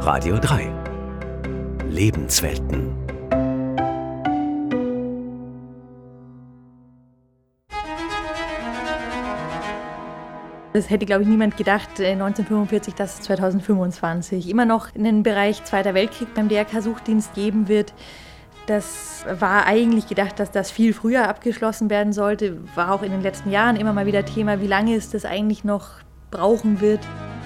Radio 3. Lebenswelten. Das hätte, glaube ich, niemand gedacht, 1945, dass es 2025 immer noch einen Bereich Zweiter Weltkrieg beim DRK-Suchdienst geben wird. Das war eigentlich gedacht, dass das viel früher abgeschlossen werden sollte. War auch in den letzten Jahren immer mal wieder Thema, wie lange es das eigentlich noch brauchen wird.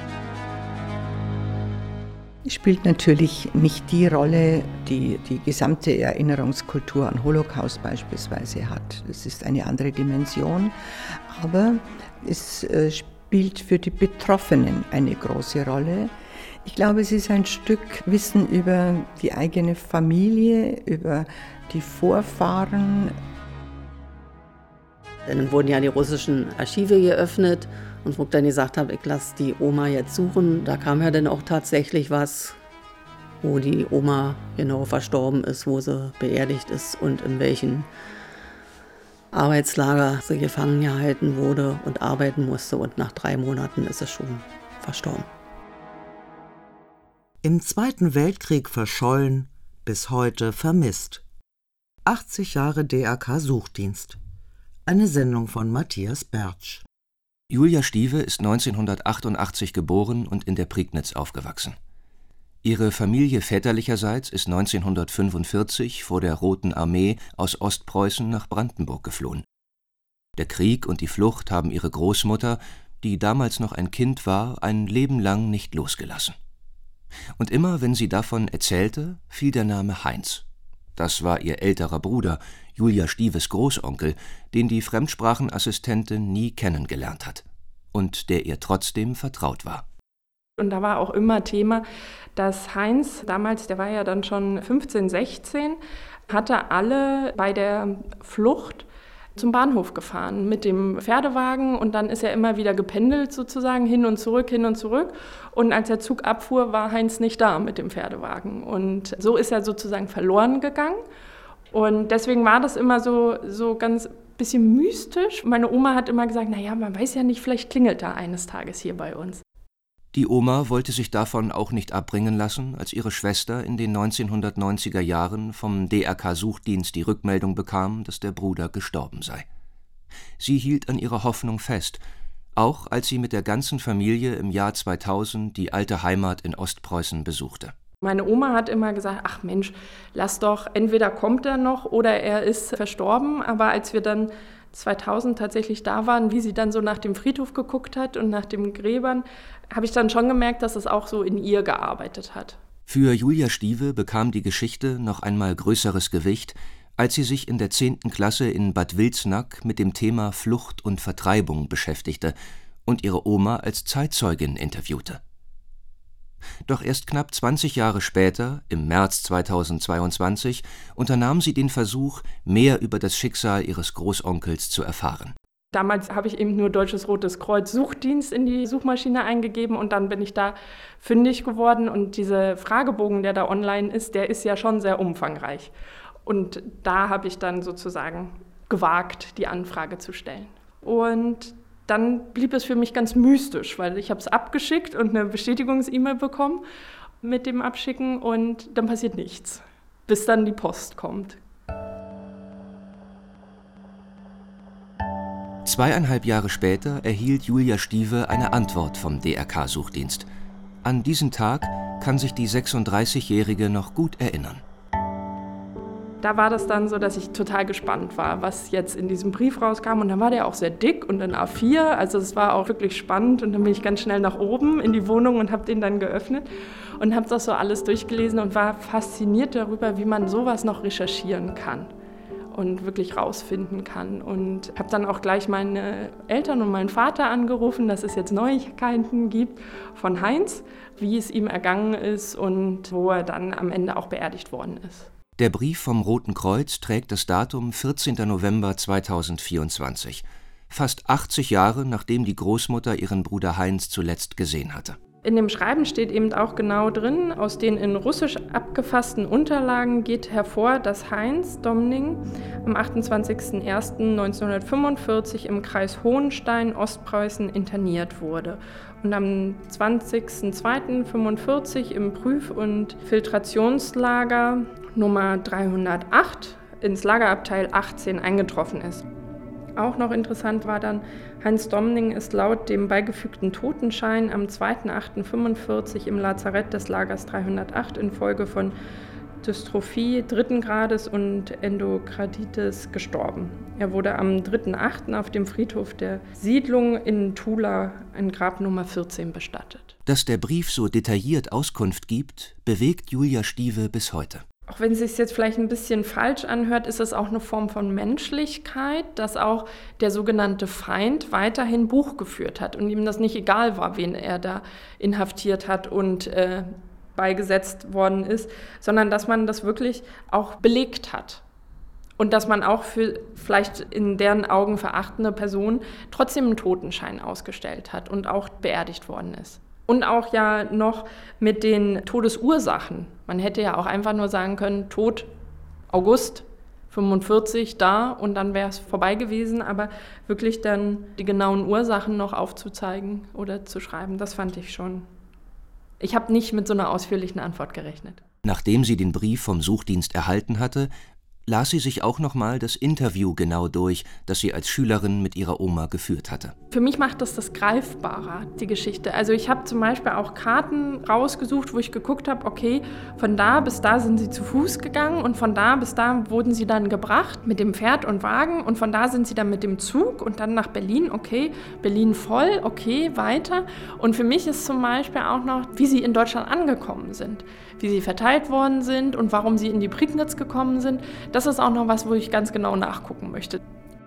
Es spielt natürlich nicht die Rolle, die die gesamte Erinnerungskultur an Holocaust beispielsweise hat. Das ist eine andere Dimension, aber es spielt für die Betroffenen eine große Rolle. Ich glaube, es ist ein Stück Wissen über die eigene Familie, über die Vorfahren. Dann wurden ja die russischen Archive geöffnet und wo ich dann gesagt habe, ich lasse die Oma jetzt suchen, da kam ja dann auch tatsächlich was, wo die Oma genau verstorben ist, wo sie beerdigt ist und in welchen Arbeitslager sie gefangen gehalten wurde und arbeiten musste. Und nach 3 Monaten ist sie schon verstorben. Im Zweiten Weltkrieg verschollen, bis heute vermisst. 80 Jahre DRK-Suchdienst. Eine Sendung von Matthias Bertsch. Julia Stieve ist 1988 geboren und in der Prignitz aufgewachsen. Ihre Familie väterlicherseits ist 1945 vor der Roten Armee aus Ostpreußen nach Brandenburg geflohen. Der Krieg und die Flucht haben ihre Großmutter, die damals noch ein Kind war, ein Leben lang nicht losgelassen. Und immer, wenn sie davon erzählte, fiel der Name Heinz. Das war ihr älterer Bruder, Julia Stieves Großonkel, den die Fremdsprachenassistentin nie kennengelernt hat und der ihr trotzdem vertraut war. Und da war auch immer Thema, dass Heinz, damals, der war ja dann schon 15, 16, hatte alle bei der Flucht zum Bahnhof gefahren mit dem Pferdewagen und dann ist er immer wieder gependelt sozusagen, hin und zurück, hin und zurück. Und als der Zug abfuhr, war Heinz nicht da mit dem Pferdewagen. Und so ist er sozusagen verloren gegangen. Und deswegen war das immer so ganz bisschen mystisch. Meine Oma hat immer gesagt, naja, man weiß ja nicht, vielleicht klingelt er eines Tages hier bei uns. Die Oma wollte sich davon auch nicht abbringen lassen, als ihre Schwester in den 1990er Jahren vom DRK-Suchdienst die Rückmeldung bekam, dass der Bruder gestorben sei. Sie hielt an ihrer Hoffnung fest, auch als sie mit der ganzen Familie im Jahr 2000 die alte Heimat in Ostpreußen besuchte. Meine Oma hat immer gesagt, ach Mensch, lass doch, entweder kommt er noch oder er ist verstorben. Aber als wir dann 2000 tatsächlich da waren, wie sie dann so nach dem Friedhof geguckt hat und nach den Gräbern, habe ich dann schon gemerkt, dass es auch so in ihr gearbeitet hat. Für Julia Stieve bekam die Geschichte noch einmal größeres Gewicht, als sie sich in der 10. Klasse in Bad Wilsnack mit dem Thema Flucht und Vertreibung beschäftigte und ihre Oma als Zeitzeugin interviewte. Doch erst knapp 20 Jahre später, im März 2022, unternahm sie den Versuch, mehr über das Schicksal ihres Großonkels zu erfahren. Damals habe ich eben nur Deutsches Rotes Kreuz Suchdienst in die Suchmaschine eingegeben und dann bin ich da fündig geworden. Und dieser Fragebogen, der da online ist, der ist ja schon sehr umfangreich. Und da habe ich dann sozusagen gewagt, die Anfrage zu stellen. Und dann blieb es für mich ganz mystisch, weil ich habe es abgeschickt und eine Bestätigungs-E-Mail bekommen mit dem Abschicken und dann passiert nichts, bis dann die Post kommt. 2,5 Jahre später erhielt Julia Stieve eine Antwort vom DRK-Suchdienst. An diesen Tag kann sich die 36-Jährige noch gut erinnern. Da war das dann so, dass ich total gespannt war, was jetzt in diesem Brief rauskam. Und dann war der auch sehr dick und in A4. Also es war auch wirklich spannend. Und dann bin ich ganz schnell nach oben in die Wohnung und habe den dann geöffnet und habe das so alles durchgelesen und war fasziniert darüber, wie man sowas noch recherchieren kann und wirklich rausfinden kann. Und habe dann auch gleich meine Eltern und meinen Vater angerufen, dass es jetzt Neuigkeiten gibt von Heinz, wie es ihm ergangen ist und wo er dann am Ende auch beerdigt worden ist. Der Brief vom Roten Kreuz trägt das Datum 14. November 2024, fast 80 Jahre nachdem die Großmutter ihren Bruder Heinz zuletzt gesehen hatte. In dem Schreiben steht eben auch genau drin, aus den in Russisch abgefassten Unterlagen geht hervor, dass Heinz Domning am 28.01.1945 im Kreis Hohenstein, Ostpreußen, interniert wurde und am 20.02.1945 im Prüf- und Filtrationslager Nummer 308 ins Lagerabteil 18 eingetroffen ist. Auch noch interessant war dann, Heinz Domning ist laut dem beigefügten Totenschein am 2.08.1945 im Lazarett des Lagers 308 infolge von Dystrophie 3. Grades und Endokarditis gestorben. Er wurde am 3.08. auf dem Friedhof der Siedlung in Tula in Grab Nummer 14 bestattet. Dass der Brief so detailliert Auskunft gibt, bewegt Julia Stieve bis heute. Auch wenn es sich jetzt vielleicht ein bisschen falsch anhört, ist es auch eine Form von Menschlichkeit, dass auch der sogenannte Feind weiterhin Buch geführt hat und ihm das nicht egal war, wen er da inhaftiert hat und beigesetzt worden ist, sondern dass man das wirklich auch belegt hat. Und dass man auch für vielleicht in deren Augen verachtende Personen trotzdem einen Totenschein ausgestellt hat und auch beerdigt worden ist. Und auch ja noch mit den Todesursachen. Man hätte ja auch einfach nur sagen können, Tod August 45 da und dann wäre es vorbei gewesen. Aber wirklich dann die genauen Ursachen noch aufzuzeigen oder zu schreiben, das fand ich schon. Ich habe nicht mit so einer ausführlichen Antwort gerechnet. Nachdem sie den Brief vom Suchdienst erhalten hatte, las sie sich auch nochmal das Interview genau durch, das sie als Schülerin mit ihrer Oma geführt hatte. Für mich macht das greifbarer, die Geschichte. Also ich habe zum Beispiel auch Karten rausgesucht, wo ich geguckt habe, okay, von da bis da sind sie zu Fuß gegangen und von da bis da wurden sie dann gebracht mit dem Pferd und Wagen und von da sind sie dann mit dem Zug und dann nach Berlin, okay, Berlin voll, okay, weiter. Und für mich ist zum Beispiel auch noch, wie sie in Deutschland angekommen sind, wie sie verteilt worden sind und warum sie in die Prignitz gekommen sind. Das ist auch noch was, wo ich ganz genau nachgucken möchte.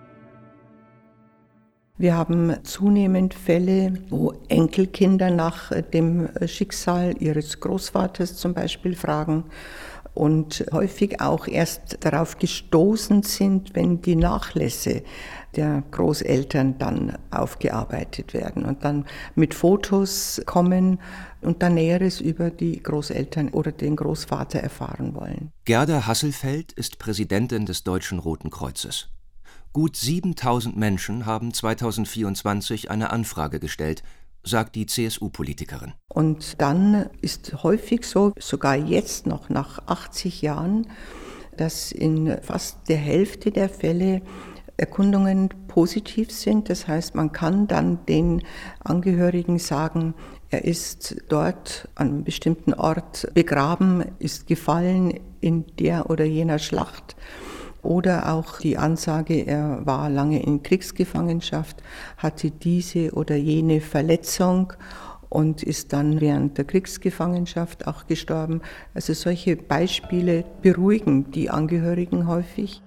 Wir haben zunehmend Fälle, wo Enkelkinder nach dem Schicksal ihres Großvaters zum Beispiel fragen und häufig auch erst darauf gestoßen sind, wenn die Nachlässe der Großeltern dann aufgearbeitet werden und dann mit Fotos kommen und dann Näheres über die Großeltern oder den Großvater erfahren wollen. Gerda Hasselfeld ist Präsidentin des Deutschen Roten Kreuzes. Gut 7.000 Menschen haben 2024 eine Anfrage gestellt, sagt die CSU-Politikerin. Und dann ist häufig so, sogar jetzt noch nach 80 Jahren, dass in fast der Hälfte der Fälle Erkundungen positiv sind. Das heißt, man kann dann den Angehörigen sagen, er ist dort an einem bestimmten Ort begraben, ist gefallen in der oder jener Schlacht. Oder auch die Ansage, er war lange in Kriegsgefangenschaft, hatte diese oder jene Verletzung und ist dann während der Kriegsgefangenschaft auch gestorben. Also solche Beispiele beruhigen die Angehörigen häufig.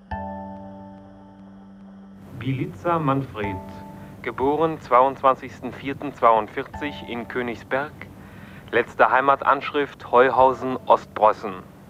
Bilica Manfred, geboren 22.04.42 in Königsberg, letzte Heimatanschrift Heuhausen, Ostpreußen.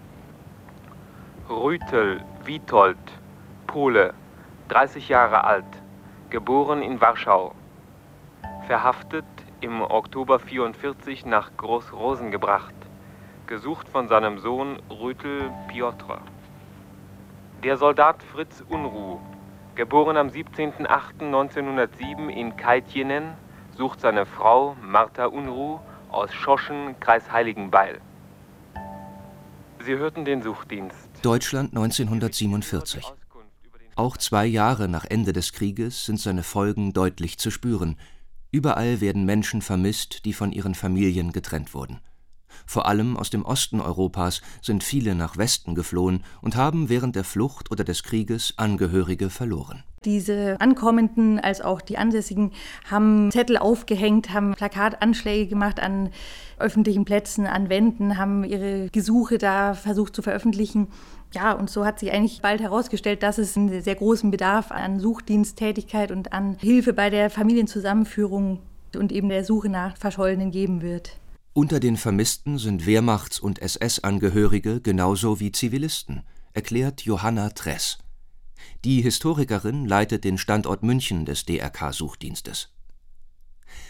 Rütel Witold, Pole, 30 Jahre alt, geboren in Warschau. Verhaftet im Oktober 44 nach Groß-Rosen gebracht, gesucht von seinem Sohn Rütel Piotr. Der Soldat Fritz Unruh, geboren am 17.08.1907 in Kaitjenen, sucht seine Frau Martha Unruh aus Schoschen, Kreis Heiligenbeil. Sie hörten den Suchdienst. Deutschland 1947. Auch 2 Jahre nach Ende des Krieges sind seine Folgen deutlich zu spüren. Überall werden Menschen vermisst, die von ihren Familien getrennt wurden. Vor allem aus dem Osten Europas sind viele nach Westen geflohen und haben während der Flucht oder des Krieges Angehörige verloren. Diese Ankommenden als auch die Ansässigen haben Zettel aufgehängt, haben Plakatanschläge gemacht an öffentlichen Plätzen, an Wänden, haben ihre Gesuche da versucht zu veröffentlichen. Ja, und so hat sich eigentlich bald herausgestellt, dass es einen sehr großen Bedarf an Suchdiensttätigkeit und an Hilfe bei der Familienzusammenführung und eben der Suche nach Verschollenen geben wird. Unter den Vermissten sind Wehrmachts- und SS-Angehörige genauso wie Zivilisten, erklärt Johanna Tress. Die Historikerin leitet den Standort München des DRK-Suchdienstes.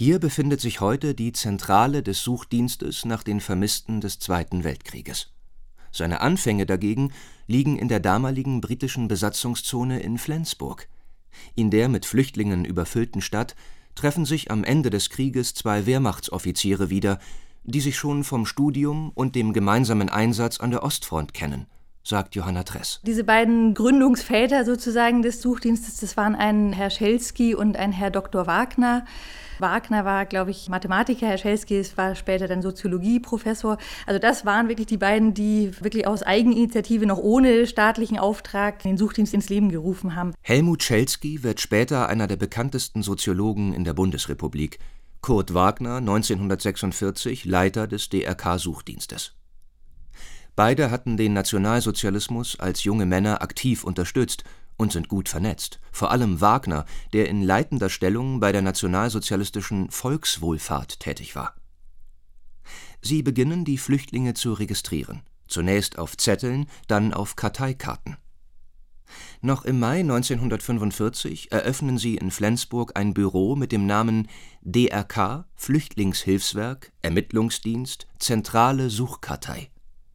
Hier befindet sich heute die Zentrale des Suchdienstes nach den Vermissten des Zweiten Weltkrieges. Seine Anfänge dagegen liegen in der damaligen britischen Besatzungszone in Flensburg. In der mit Flüchtlingen überfüllten Stadt treffen sich am Ende des Krieges 2 Wehrmachtsoffiziere wieder, die sich schon vom Studium und dem gemeinsamen Einsatz an der Ostfront kennen, sagt Johanna Tress. Diese beiden Gründungsväter sozusagen des Suchdienstes, das waren ein Herr Schelski und ein Herr Dr. Wagner. Wagner war, glaube ich, Mathematiker, Herr Schelski war später dann Soziologieprofessor. Also das waren wirklich die beiden, die wirklich aus Eigeninitiative noch ohne staatlichen Auftrag den Suchdienst ins Leben gerufen haben. Helmut Schelski wird später einer der bekanntesten Soziologen in der Bundesrepublik. Kurt Wagner, 1946 Leiter des DRK-Suchdienstes. Beide hatten den Nationalsozialismus als junge Männer aktiv unterstützt und sind gut vernetzt. Vor allem Wagner, der in leitender Stellung bei der nationalsozialistischen Volkswohlfahrt tätig war. Sie beginnen, die Flüchtlinge zu registrieren. Zunächst auf Zetteln, dann auf Karteikarten. Noch im Mai 1945 eröffnen sie in Flensburg ein Büro mit dem Namen DRK Flüchtlingshilfswerk Ermittlungsdienst Zentrale Suchkartei.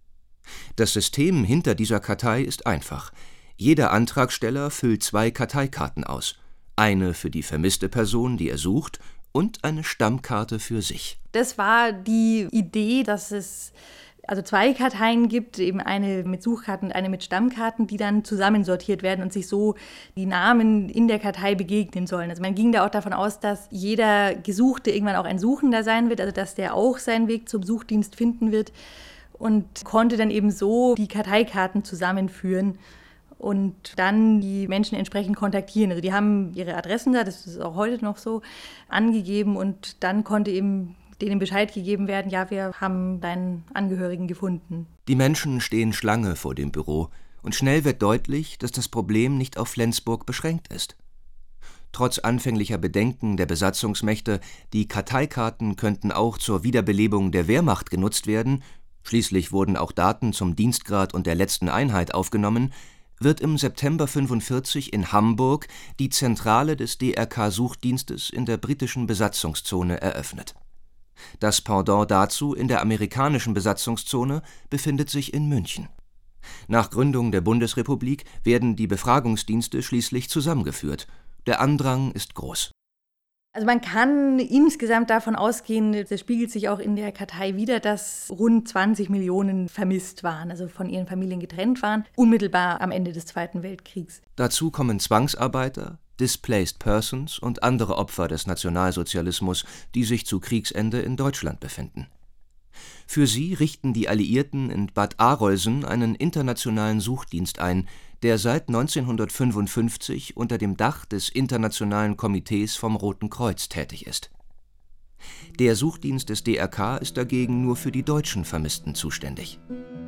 Das System hinter dieser Kartei ist einfach. Jeder Antragsteller füllt 2 Karteikarten aus. Eine für die vermisste Person, die er sucht, und eine Stammkarte für sich. Das war die Idee, dass es also 2 Karteien gibt, eben eine mit Suchkarten und eine mit Stammkarten, die dann zusammensortiert werden und sich so die Namen in der Kartei begegnen sollen. Also man ging da auch davon aus, dass jeder Gesuchte irgendwann auch ein Suchender sein wird, also dass der auch seinen Weg zum Suchdienst finden wird und konnte dann eben so die Karteikarten zusammenführen und dann die Menschen entsprechend kontaktieren. Also die haben ihre Adressen da, das ist auch heute noch so, angegeben und dann konnte eben denen Bescheid gegeben werden, ja, wir haben deinen Angehörigen gefunden. Die Menschen stehen Schlange vor dem Büro und schnell wird deutlich, dass das Problem nicht auf Flensburg beschränkt ist. Trotz anfänglicher Bedenken der Besatzungsmächte, die Karteikarten könnten auch zur Wiederbelebung der Wehrmacht genutzt werden, schließlich wurden auch Daten zum Dienstgrad und der letzten Einheit aufgenommen, wird im September 1945 in Hamburg die Zentrale des DRK-Suchdienstes in der britischen Besatzungszone eröffnet. Das Pendant dazu in der amerikanischen Besatzungszone befindet sich in München. Nach Gründung der Bundesrepublik werden die Befragungsdienste schließlich zusammengeführt. Der Andrang ist groß. Also man kann insgesamt davon ausgehen, das spiegelt sich auch in der Kartei wider, dass rund 20 Millionen vermisst waren, also von ihren Familien getrennt waren, unmittelbar am Ende des Zweiten Weltkriegs. Dazu kommen Zwangsarbeiter, Displaced Persons und andere Opfer des Nationalsozialismus, die sich zu Kriegsende in Deutschland befinden. Für sie richten die Alliierten in Bad Arolsen einen internationalen Suchdienst ein, der seit 1955 unter dem Dach des Internationalen Komitees vom Roten Kreuz tätig ist. Der Suchdienst des DRK ist dagegen nur für die deutschen Vermissten zuständig.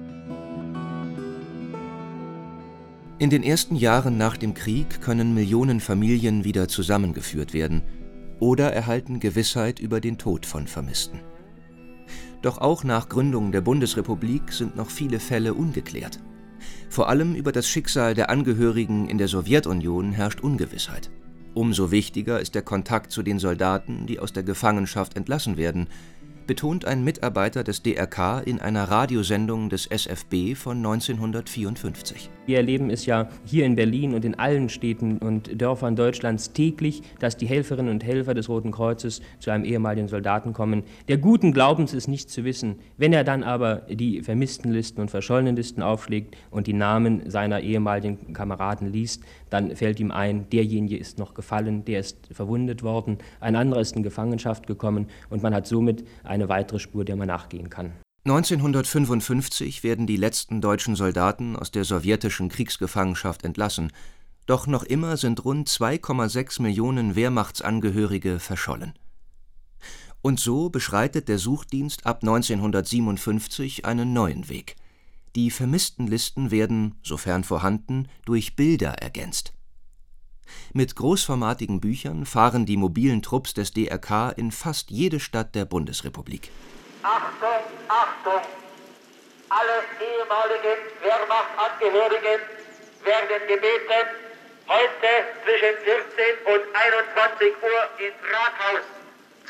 In den ersten Jahren nach dem Krieg können Millionen Familien wieder zusammengeführt werden oder erhalten Gewissheit über den Tod von Vermissten. Doch auch nach Gründung der Bundesrepublik sind noch viele Fälle ungeklärt. Vor allem über das Schicksal der Angehörigen in der Sowjetunion herrscht Ungewissheit. Umso wichtiger ist der Kontakt zu den Soldaten, die aus der Gefangenschaft entlassen werden, betont ein Mitarbeiter des DRK in einer Radiosendung des SFB von 1954. Wir erleben es ja hier in Berlin und in allen Städten und Dörfern Deutschlands täglich, dass die Helferinnen und Helfer des Roten Kreuzes zu einem ehemaligen Soldaten kommen, der guten Glaubens ist, nicht zu wissen. Wenn er dann aber die Vermisstenlisten und Verschollenenlisten aufschlägt und die Namen seiner ehemaligen Kameraden liest, dann fällt ihm ein, derjenige ist noch gefallen, der ist verwundet worden, ein anderer ist in Gefangenschaft gekommen und man hat somit eine weitere Spur, der man nachgehen kann. 1955 werden die letzten deutschen Soldaten aus der sowjetischen Kriegsgefangenschaft entlassen, doch noch immer sind rund 2,6 Millionen Wehrmachtsangehörige verschollen. Und so beschreitet der Suchdienst ab 1957 einen neuen Weg. Die Vermisstenlisten werden, sofern vorhanden, durch Bilder ergänzt. Mit großformatigen Büchern fahren die mobilen Trupps des DRK in fast jede Stadt der Bundesrepublik. Achtung, Achtung! Alle ehemaligen Wehrmachtsangehörigen werden gebeten, heute zwischen 14 und 21 Uhr ins Rathaus zu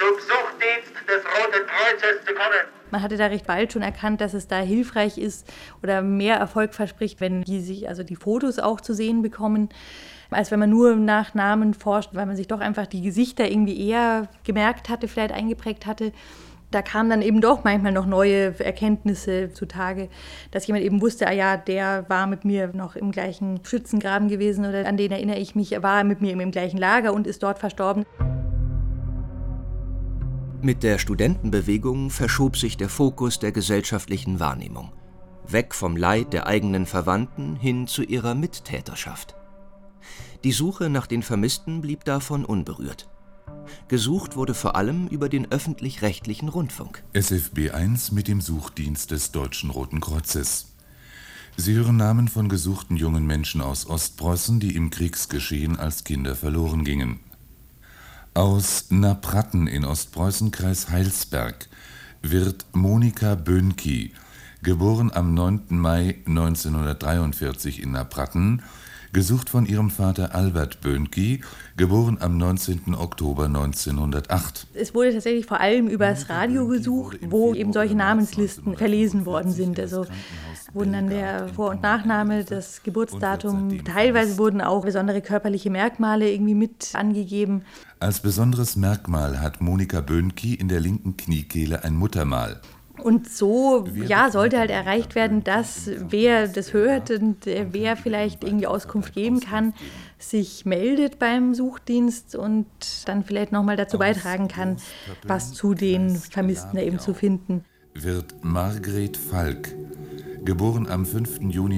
zum Suchtdienst des Roten Kreuzes zu kommen. Man hatte da recht bald schon erkannt, dass es da hilfreich ist oder mehr Erfolg verspricht, wenn die Fotos auch zu sehen bekommen, als wenn man nur nach Namen forscht, weil man sich doch einfach die Gesichter irgendwie eher gemerkt hatte, vielleicht eingeprägt hatte. Da kamen dann eben doch manchmal noch neue Erkenntnisse zutage, dass jemand eben wusste, der war mit mir noch im gleichen Schützengraben gewesen oder an den erinnere ich mich, er war mit mir im gleichen Lager und ist dort verstorben. Mit der Studentenbewegung verschob sich der Fokus der gesellschaftlichen Wahrnehmung. Weg vom Leid der eigenen Verwandten hin zu ihrer Mittäterschaft. Die Suche nach den Vermissten blieb davon unberührt. Gesucht wurde vor allem über den öffentlich-rechtlichen Rundfunk. SFB 1 mit dem Suchdienst des Deutschen Roten Kreuzes. Sie hören Namen von gesuchten jungen Menschen aus Ostpreußen, die im Kriegsgeschehen als Kinder verloren gingen. Aus Napratten in Ostpreußen, Kreis Heilsberg, wird Monika Böhnke, geboren am 9. Mai 1943 in Napratten, gesucht von ihrem Vater Albert Böhnke, geboren am 19. Oktober 1908. Es wurde tatsächlich vor allem übers Radio gesucht, wo eben solche Namenslisten verlesen worden sind. Also wurden dann der Vor- und Nachname, das Geburtsdatum, teilweise wurden auch besondere körperliche Merkmale irgendwie mit angegeben. Als besonderes Merkmal hat Monika Böhnke in der linken Kniekehle ein Muttermal. Und so sollte halt erreicht werden, dass wer das hört und wer vielleicht irgendwie Auskunft geben kann, sich meldet beim Suchdienst und dann vielleicht nochmal dazu beitragen kann, was zu den Vermissten eben zu finden. Wird Margret Falk, geboren am 5. Juni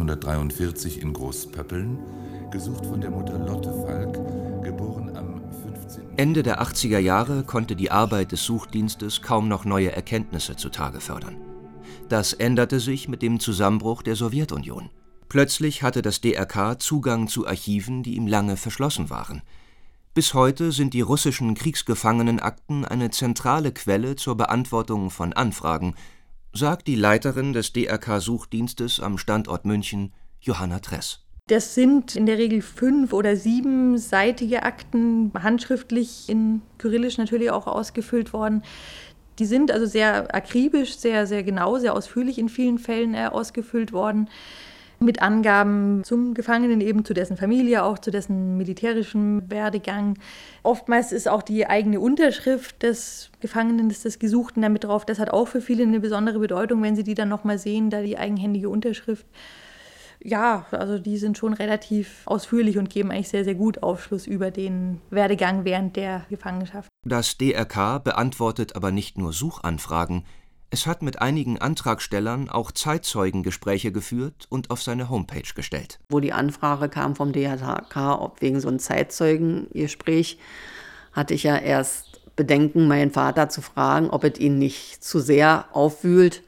1943 in Großpöppeln, gesucht von der Mutter Lotte Falk, geboren am 15. Ende der 80er Jahre konnte die Arbeit des Suchdienstes kaum noch neue Erkenntnisse zutage fördern. Das änderte sich mit dem Zusammenbruch der Sowjetunion. Plötzlich hatte das DRK Zugang zu Archiven, die ihm lange verschlossen waren. Bis heute sind die russischen Kriegsgefangenenakten eine zentrale Quelle zur Beantwortung von Anfragen, sagt die Leiterin des DRK-Suchdienstes am Standort München, Johanna Tress. Das sind in der Regel 5- oder 7-seitige Akten, handschriftlich in Kyrillisch natürlich auch ausgefüllt worden. Die sind also sehr akribisch, sehr, sehr genau, sehr ausführlich in vielen Fällen ausgefüllt worden. Mit Angaben zum Gefangenen, eben zu dessen Familie, auch zu dessen militärischem Werdegang. Oftmals ist auch die eigene Unterschrift des Gefangenen, des Gesuchten damit drauf. Das hat auch für viele eine besondere Bedeutung, wenn sie die dann nochmal sehen, da die eigenhändige Unterschrift. Ja, also die sind schon relativ ausführlich und geben eigentlich sehr, sehr gut Aufschluss über den Werdegang während der Gefangenschaft. Das DRK beantwortet aber nicht nur Suchanfragen, es hat mit einigen Antragstellern auch Zeitzeugengespräche geführt und auf seine Homepage gestellt. Wo die Anfrage kam vom DRK, ob wegen so einem Zeitzeugengespräch, hatte ich ja erst Bedenken, meinen Vater zu fragen, ob es ihn nicht zu sehr aufwühlt.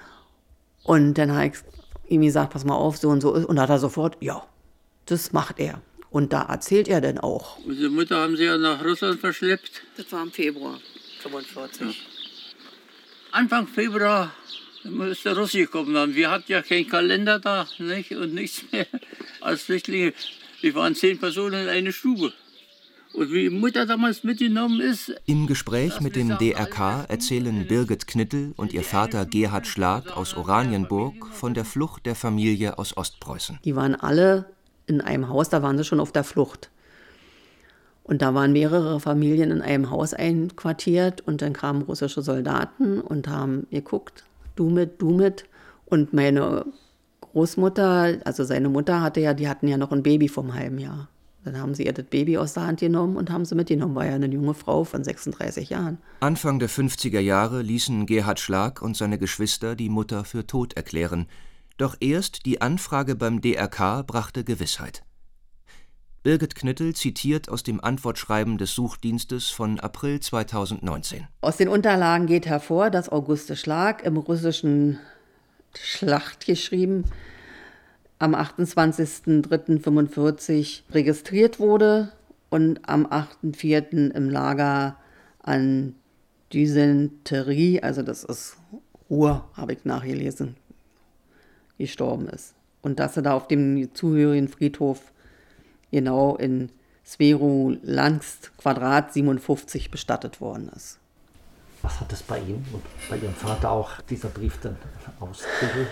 Und dann habe ich ihm gesagt, pass mal auf, so und so ist. Und da hat er sofort, ja, das macht er. Und da erzählt er dann auch. Unsere Mutter haben sie ja nach Russland verschleppt. Das war im Februar 1945. Ja. Anfang Februar ist der Russe gekommen. Wir hatten ja keinen Kalender da, nicht? Und nichts mehr als Flüchtlinge. Wir waren 10 Personen in einer Stube. Und wie die Mutter damals mitgenommen ist. Im Gespräch mit dem DRK erzählen Birgit Knittel und ihr Vater Gerhard Schlag aus Oranienburg von der Flucht der Familie aus Ostpreußen. Die waren alle in einem Haus, da waren sie schon auf der Flucht. Und da waren mehrere Familien in einem Haus einquartiert und dann kamen russische Soldaten und haben geguckt, du mit. Und meine Großmutter, also seine Mutter die hatten ja noch ein Baby vom halben Jahr. Dann haben sie ihr das Baby aus der Hand genommen und haben sie mitgenommen. War ja eine junge Frau von 36 Jahren. Anfang der 50er Jahre ließen Gerhard Schlag und seine Geschwister die Mutter für tot erklären. Doch erst die Anfrage beim DRK brachte Gewissheit. Birgit Knittel zitiert aus dem Antwortschreiben des Suchdienstes von April 2019. Aus den Unterlagen geht hervor, dass Auguste Schlag im russischen Schlacht geschrieben am 28.03.45 registriert wurde und am 8.04. im Lager an Dysenterie, also das ist Ruhr, habe ich nachgelesen, gestorben ist. Und dass er da auf dem zugehörigen Friedhof genau in Svero Langst Quadrat 57 bestattet worden ist. Was hat es bei Ihnen und bei Ihrem Vater auch dieser Brief dann ausgelöst?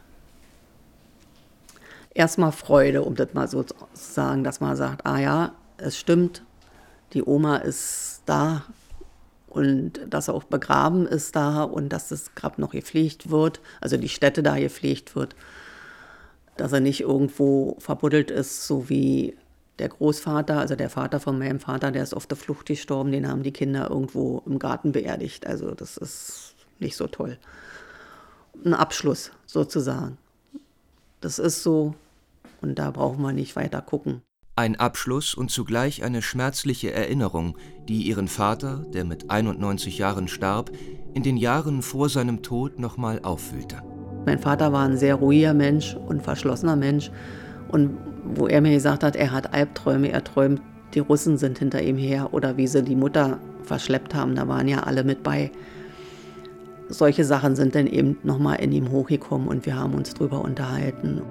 Erstmal Freude, um das mal so zu sagen, dass man sagt, ah ja, es stimmt, die Oma ist da und dass er auch begraben ist da und dass das Grab noch gepflegt wird, also die Stätte da gepflegt wird, dass er nicht irgendwo verbuddelt ist, so wie der Großvater, also der Vater von meinem Vater, der ist auf der Flucht gestorben, den haben die Kinder irgendwo im Garten beerdigt. Also das ist nicht so toll. Ein Abschluss sozusagen. Das ist so und da brauchen wir nicht weiter gucken. Ein Abschluss und zugleich eine schmerzliche Erinnerung, die ihren Vater, der mit 91 Jahren starb, in den Jahren vor seinem Tod nochmal aufwühlte. Mein Vater war ein sehr ruhiger Mensch und verschlossener Mensch. Und wo er mir gesagt hat, er hat Albträume, er träumt, die Russen sind hinter ihm her oder wie sie die Mutter verschleppt haben, da waren ja alle mit bei. Solche Sachen sind dann eben nochmal in ihm hochgekommen und wir haben uns drüber unterhalten.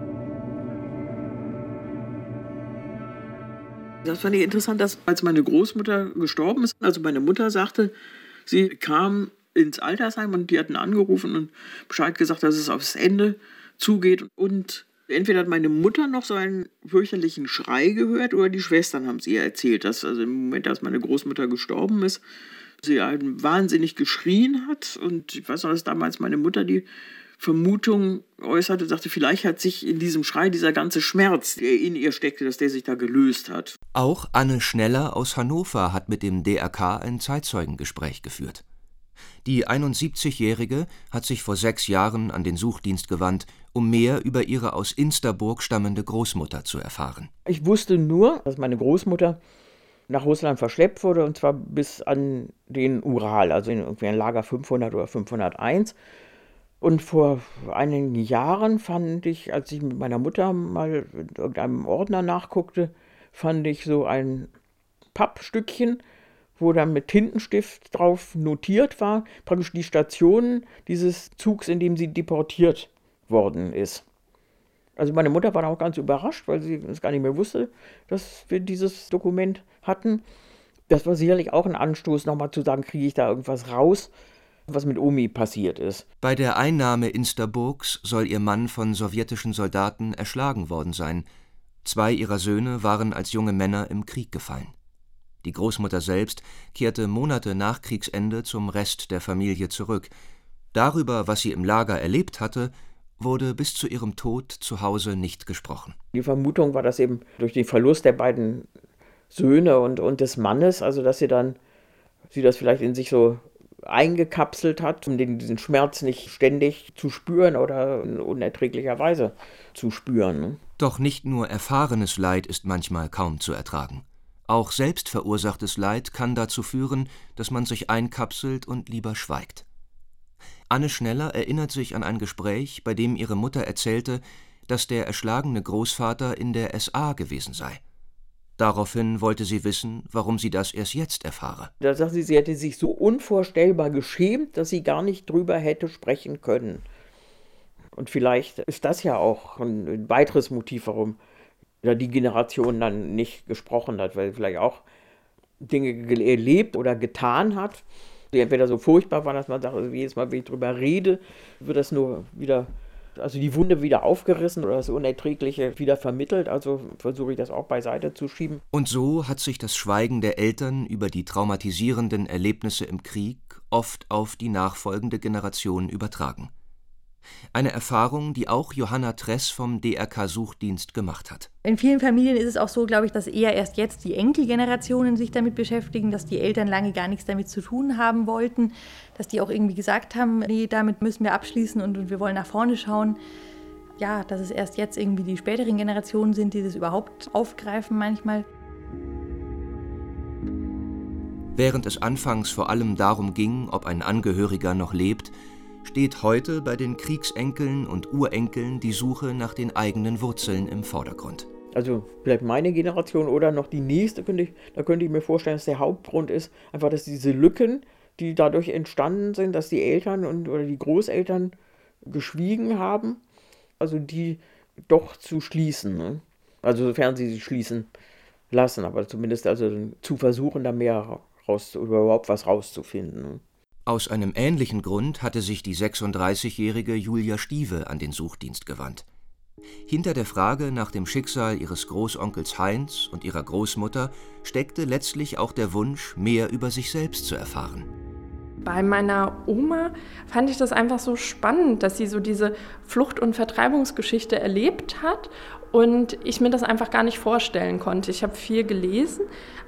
Das fand ich interessant, dass als meine Großmutter gestorben ist, also meine Mutter sagte, sie kam ins Altersheim und die hatten angerufen und Bescheid gesagt, dass es aufs Ende zugeht und entweder hat meine Mutter noch so einen fürchterlichen Schrei gehört oder die Schwestern haben es ihr erzählt, dass also im Moment, als meine Großmutter gestorben ist, sie halt wahnsinnig geschrien hat. Und ich weiß noch, dass damals meine Mutter die Vermutung äußerte, sagte, vielleicht hat sich in diesem Schrei dieser ganze Schmerz, der in ihr steckte, dass der sich da gelöst hat. Auch Anne Schneller aus Hannover hat mit dem DRK ein Zeitzeugengespräch geführt. Die 71-Jährige hat sich vor 6 Jahren an den Suchdienst gewandt, um mehr über ihre aus Insterburg stammende Großmutter zu erfahren. Ich wusste nur, dass meine Großmutter nach Russland verschleppt wurde, und zwar bis an den Ural, also in irgendwie ein Lager 500 oder 501. Und vor einigen Jahren fand ich, als ich mit meiner Mutter mal in irgendeinem Ordner nachguckte, fand ich so ein Pappstückchen, wo dann mit Tintenstift drauf notiert war, praktisch die Stationen dieses Zugs, in dem sie deportiert worden ist. Also meine Mutter war auch ganz überrascht, weil sie es gar nicht mehr wusste, dass wir dieses Dokument hatten. Das war sicherlich auch ein Anstoß, nochmal zu sagen, kriege ich da irgendwas raus, was mit Omi passiert ist. Bei der Einnahme Insterburgs soll ihr Mann von sowjetischen Soldaten erschlagen worden sein. 2 ihrer Söhne waren als junge Männer im Krieg gefallen. Die Großmutter selbst kehrte Monate nach Kriegsende zum Rest der Familie zurück. Darüber, was sie im Lager erlebt hatte, wurde bis zu ihrem Tod zu Hause nicht gesprochen. Die Vermutung war, dass eben durch den Verlust der beiden Söhne und des Mannes, also dass sie das vielleicht in sich so eingekapselt hat, um diesen Schmerz nicht ständig zu spüren oder in unerträglicher Weise zu spüren. Doch nicht nur erfahrenes Leid ist manchmal kaum zu ertragen. Auch selbstverursachtes Leid kann dazu führen, dass man sich einkapselt und lieber schweigt. Anne Schneller erinnert sich an ein Gespräch, bei dem ihre Mutter erzählte, dass der erschlagene Großvater in der SA gewesen sei. Daraufhin wollte sie wissen, warum sie das erst jetzt erfahre. Da sagt sie hätte sich so unvorstellbar geschämt, dass sie gar nicht drüber hätte sprechen können. Und vielleicht ist das ja auch ein weiteres Motiv, warum die Generation dann nicht gesprochen hat, weil sie vielleicht auch Dinge erlebt oder getan hat, die entweder so furchtbar waren, dass man sagt, also jedes Mal, wenn ich drüber rede, wird das nur wieder, also die Wunde wieder aufgerissen oder das Unerträgliche wieder vermittelt. Also versuche ich das auch beiseite zu schieben. Und so hat sich das Schweigen der Eltern über die traumatisierenden Erlebnisse im Krieg oft auf die nachfolgende Generation übertragen. Eine Erfahrung, die auch Johanna Tress vom DRK-Suchdienst gemacht hat. In vielen Familien ist es auch so, glaube ich, dass eher erst jetzt die Enkelgenerationen sich damit beschäftigen, dass die Eltern lange gar nichts damit zu tun haben wollten, dass die auch irgendwie gesagt haben, nee, damit müssen wir abschließen und wir wollen nach vorne schauen. Ja, dass es erst jetzt irgendwie die späteren Generationen sind, die das überhaupt aufgreifen manchmal. Während es anfangs vor allem darum ging, ob ein Angehöriger noch lebt, steht heute bei den Kriegsenkeln und Urenkeln die Suche nach den eigenen Wurzeln im Vordergrund. Also vielleicht meine Generation oder noch die nächste, da könnte ich mir vorstellen, dass der Hauptgrund ist, einfach, dass diese Lücken, die dadurch entstanden sind, dass die Eltern oder die Großeltern geschwiegen haben, also die doch zu schließen. Ne? Also sofern sie schließen lassen, aber zumindest also zu versuchen, da mehr überhaupt was rauszufinden. Aus einem ähnlichen Grund hatte sich die 36-jährige Julia Stieve an den Suchdienst gewandt. Hinter der Frage nach dem Schicksal ihres Großonkels Heinz und ihrer Großmutter steckte letztlich auch der Wunsch, mehr über sich selbst zu erfahren. Bei meiner Oma fand ich das einfach so spannend, dass sie so diese Flucht- und Vertreibungsgeschichte erlebt hat und ich mir das einfach gar nicht vorstellen konnte. Ich habe viel gelesen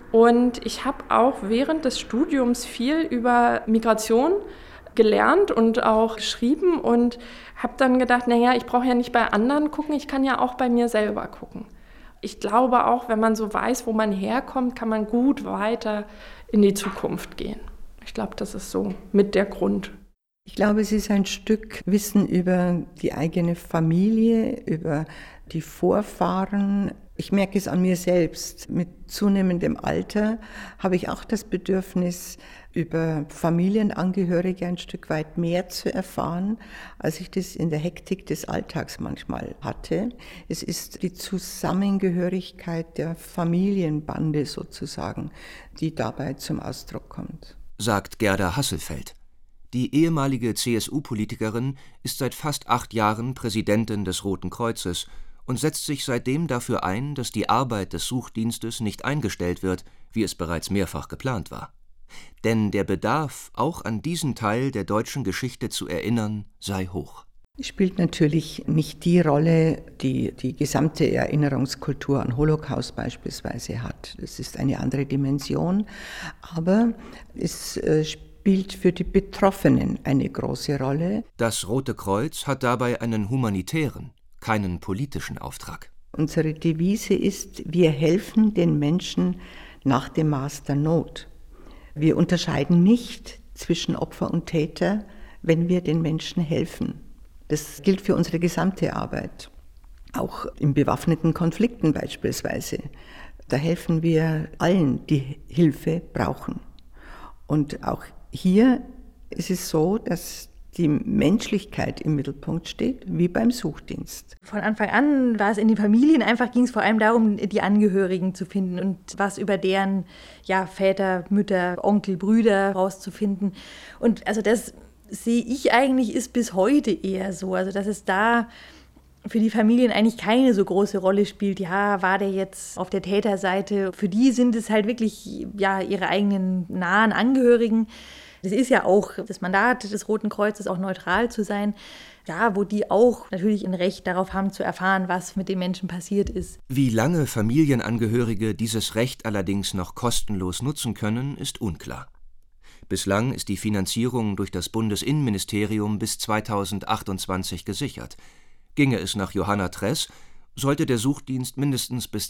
und ich habe auch während des Studiums viel über Migration gelernt und auch geschrieben und habe dann gedacht, naja, ich brauche ja nicht bei anderen gucken, ich kann ja auch bei mir selber gucken. Ich glaube auch, wenn man so weiß, wo man herkommt, kann man gut weiter in die Zukunft gehen. Ich glaube, das ist so mit der Grund. Ich glaube, es ist ein Stück Wissen über die eigene Familie, über die Vorfahren. Ich merke es an mir selbst. Mit zunehmendem Alter habe ich auch das Bedürfnis, über Familienangehörige ein Stück weit mehr zu erfahren, als ich das in der Hektik des Alltags manchmal hatte. Es ist die Zusammengehörigkeit der Familienbande sozusagen, die dabei zum Ausdruck kommt. Sagt Gerda Hasselfeld. Die ehemalige CSU-Politikerin ist seit fast 8 Jahren Präsidentin des Roten Kreuzes und setzt sich seitdem dafür ein, dass die Arbeit des Suchdienstes nicht eingestellt wird, wie es bereits mehrfach geplant war. Denn der Bedarf, auch an diesen Teil der deutschen Geschichte zu erinnern, sei hoch. Es spielt natürlich nicht die Rolle, die die gesamte Erinnerungskultur an Holocaust beispielsweise hat. Das ist eine andere Dimension, aber es spielt für die Betroffenen eine große Rolle. Das Rote Kreuz hat dabei einen humanitären, keinen politischen Auftrag. Unsere Devise ist, wir helfen den Menschen nach dem Maß der Not. Wir unterscheiden nicht zwischen Opfer und Täter, wenn wir den Menschen helfen. Das gilt für unsere gesamte Arbeit, auch in bewaffneten Konflikten beispielsweise. Da helfen wir allen, die Hilfe brauchen. Und auch hier ist es so, dass die Menschlichkeit im Mittelpunkt steht, wie beim Suchdienst. Von Anfang an war es in den Familien, ging es vor allem darum, die Angehörigen zu finden und was über deren Väter, Mütter, Onkel, Brüder rauszufinden. Und also das sehe ich eigentlich, ist bis heute eher so, also dass es da für die Familien eigentlich keine so große Rolle spielt. Ja, war der jetzt auf der Täterseite? Für die sind es halt wirklich ihre eigenen nahen Angehörigen. Das ist ja auch das Mandat des Roten Kreuzes, auch neutral zu sein, wo die auch natürlich ein Recht darauf haben zu erfahren, was mit den Menschen passiert ist. Wie lange Familienangehörige dieses Recht allerdings noch kostenlos nutzen können, ist unklar. Bislang ist die Finanzierung durch das Bundesinnenministerium bis 2028 gesichert. Ginge es nach Johanna Tress, sollte der Suchdienst mindestens bis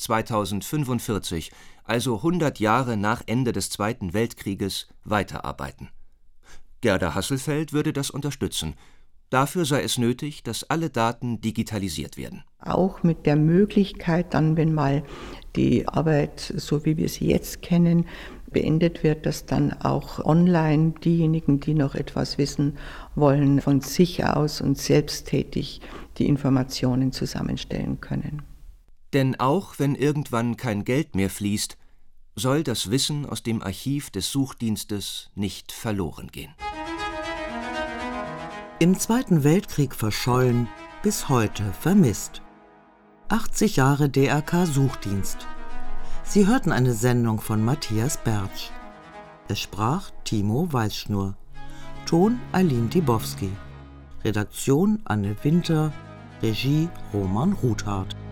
2045, also 100 Jahre nach Ende des Zweiten Weltkrieges, weiterarbeiten. Gerda Hasselfeld würde das unterstützen. Dafür sei es nötig, dass alle Daten digitalisiert werden. Auch mit der Möglichkeit, dann, wenn mal die Arbeit, so wie wir sie jetzt kennen, beendet wird, dass dann auch online diejenigen, die noch etwas wissen wollen, von sich aus und selbsttätig die Informationen zusammenstellen können. Denn auch wenn irgendwann kein Geld mehr fließt, soll das Wissen aus dem Archiv des Suchdienstes nicht verloren gehen. Im Zweiten Weltkrieg verschollen, bis heute vermisst. 80 Jahre DRK-Suchdienst. Sie hörten eine Sendung von Matthias Bertsch. Es sprach Timo Weißschnur. Ton Eileen Dibowski. Redaktion Anne Winter. Regie Roman Ruthardt.